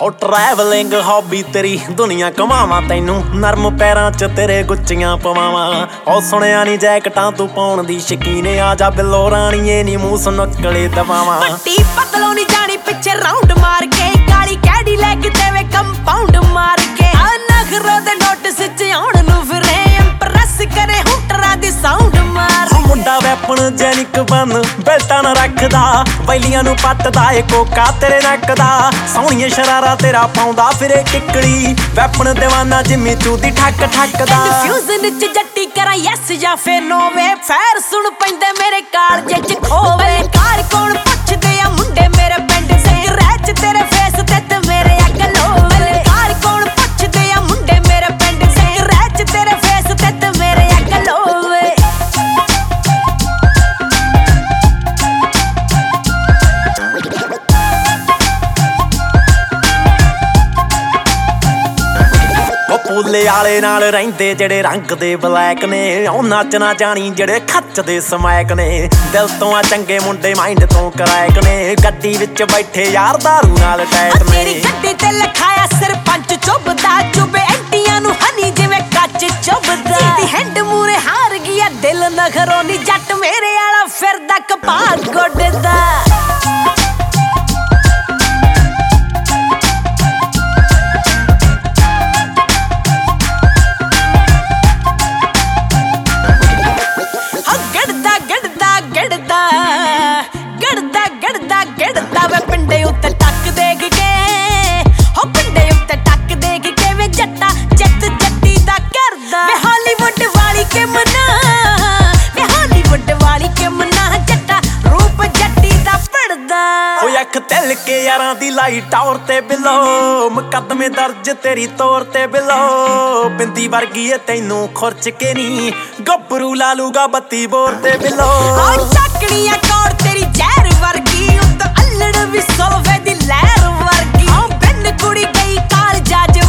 ਉਹ travelling hobby ਤੇਰੀ ਦੁਨੀਆ ਘੁਮਾਵਾਂ ਤੈਨੂੰ ਨਰਮ ਪੈਰਾਂ 'ਚ ਤੇਰੇ ਗੁੱਚੀਆਂ ਪਵਾਵਾਂ। ਉਹ ਸੁਣਿਆ ਨੀ ਜੈਕਟਾਂ ਤੂੰ ਪਾਉਣ ਦੀ ਸ਼ਕੀਨ ਆ ਜਾ ਬਿੱਲੋ ਰਾਣੀਏ ਨੀ ਮੂੰਹ ਸੁਨਕਲੇ ਦਵਾਵਾਂ। ਪੱਟੀ ਪਤਲੋਂ ਨੀ ਜਾਣੀ ਪਿੱਛੇ ਰਾਉਂਡ ਮਾਰ ਕੇ ਕਾਲੀ ਕੈਡੀ ਲੈ ਕੇ ਦੇਵੇ ਕੰਪਾਊਂਡ ਮਾਰ ਕੇ ਆ ਨਖਰੋ ਦੇ ਨੋਟਿਸ 'ਚ ਆਉਣ ਨੂੰ ਫਿਰੇ ਇੰਪ੍ਰੈਸ ਕਰੇ ਹੁਟਰਾਂ ਦੀ ਸਾਊਂਡ ਮਾਰ। ਮੁੰਡਾ ਵੈਪਨ ਜੈਨਿਕ ਬਨ ਬੈਲਟਾਂ ਨਾ ਰੱਖਦਾ ਵੈਲੀਆਂ ਨੂੰ ਪੱਟਦਾ ਏ ਕੋਕਾ ਤੇਰੇ ਨੱਕ ਦਾ। ਸੋਹਣੀਏ ਸ਼ਰਾਰਾ ਤੇਰਾ ਪਾਉਂਦਾ ਫਿਰੇ ਕਿੱਕਲੀ ਵੈਪਨ ਦੀਵਾਨਾ ਜਿੰਮੀ ਚੂ ਦੀ ਠੱਕ ਠੱਕਦਾ। ਕਨਫਿਊਜ਼ਨ 'ਚ ਜੱਟੀ ਕਰਾਂ ਯੈਸ ਜਾਂ ਫੇਰ ਨੋ ਵੇ ਫੈਰ ਸੁਣ ਪੈਂਦੇ ਮੇਰੇ ਕਾਲਜੇ 'ਚ ਖੋਵੇ। ਕਾਰ ਕੌਣ ਪੁੱਛਦੇ ਆ ਮੁੰਡੇ ਮੇਰੇ ਪਿੰਡ ਸਿਗਰੈਟ ਤੇਰੇ ਫੇਸ ਤੇ ਮੇਰੇ ਅੱਗ ਲੋਵੇ। ਕਾਰ ਕੌਣ ਪੁੱਛਦੇ ਆ ਮੁੰਡੇ ਮੇਰੇ ਪਿੰਡ ਸਿਗਰੈਟ ਤੇਰੇ ਫੇਸ ਤੇ ਮੇਰੇ ਅੱਗ ਲੋਵੇ। ਪੂਲੇ ਆਲੇ ਨਾਲ ਰਹਿੰਦੇ ਜਿਹੜੇ ਰੰਗ ਦੇ ਬਲੈਕ ਨੇ ਉਹ ਨੱਚ ਨਾ ਜਾਣੀ ਜਿਹੜੇ ਖੱਚ ਦੇ ਸਮੈਕ ਨੇ। ਦਿਲ ਤੋਂ ਆ ਚੰਗੇ ਮੁੰਡੇ ਮਾਈਂਡ ਤੋਂ ਕਰੈਕ ਨੇ ਗੱਡੀ ਵਿੱਚ ਬੈਠੇ ਯਾਰ ਦਾਰੂ ਨਾਲ ਟੈਟ ਨੇ। ਤੇਰੀ ਗੱਡੀ ਤੇ ਲਿਖਾਇਆ ਸਰਪੰਚ ਚੁੱਭਦਾ ਚੁੱਭੇ ਐਂਟੀਆਂ ਨੂੰ ਹਨੀ ਜਿਵੇਂ ਕੱਚ ਚੁੱਭਦਾ। ਜਿਹਦੀ ਹੈਂਡ ਮੂਰੇ ਹਾਰ ਗਿਆ ਦਿਲ ਨਖਰੋਂ ਨੀ ਜੱਟ ਮੇਰੇ ਵਾਲਾ ਫਿਰਦਾ ਕਪਾਹ ਗੋਡਦਾ। ਗੜਦਾ ਵੇ ਪਿੰਡੇ ਉੱਤੇ ਟੱਕ ਦੇਖ ਕੇ ਹੋ ਪਿੰਡੇ ਉੱਤੇ ਟੱਕ ਦੇਖ ਕੇ ਵੇ ਜੱਟਾ ਜੱਟ ਜੱਟੀ ਦਾ ਕਰਦਾ। ਵੇ ਹਾਲੀਵੁੱਡ ਵਾਲੀ ਕੇ ਮਨਾ ਵੇ ਹਾਲੀਵੁੱਡ ਵਾਲੀ ਕੇ ਮਨਾ ਜੱਟਾ ਰੂਪ ਜੱਟੀ ਦਾ ਪੜਦਾ। ਓਏ ਅੱਖ ਤਿਲ ਕੇ ਯਾਰਾਂ ਦੀ ਲਾਈ ਟੌਰ ਤੇ ਬਿੱਲੋ ਮੁਕੱਦਮੇ ਦਰਜ ਤੇਰੀ ਤੋਰ ਤੇ ਬਿੱਲੋ। ਬਿੰਦੀ ਵਰਗੀ ਏ ਤੈਨੂੰ ਖੁਰਚ ਕੇ ਨੀ ਗੱਭਰੂ ਲਾ ਲੂਗਾ 32 ਬੋਰ ਤੇ ਬਿੱਲੋ। ਆ ਚੱਕਣੀਆਂ ਕੌੜ ਤੇਰੀ ਜ਼ਹਿਰ ਵਰਗੀ ਉੱਤ ਅੱਲੜ ਵੀ ਸੋਵੇ ਦੀ ਲਹਿਰ ਵਰਗੀ। ਆ ਬਿੰਨ ਕੁੜੀ ਗਈ ਕਾਲਜਾ 'ਚ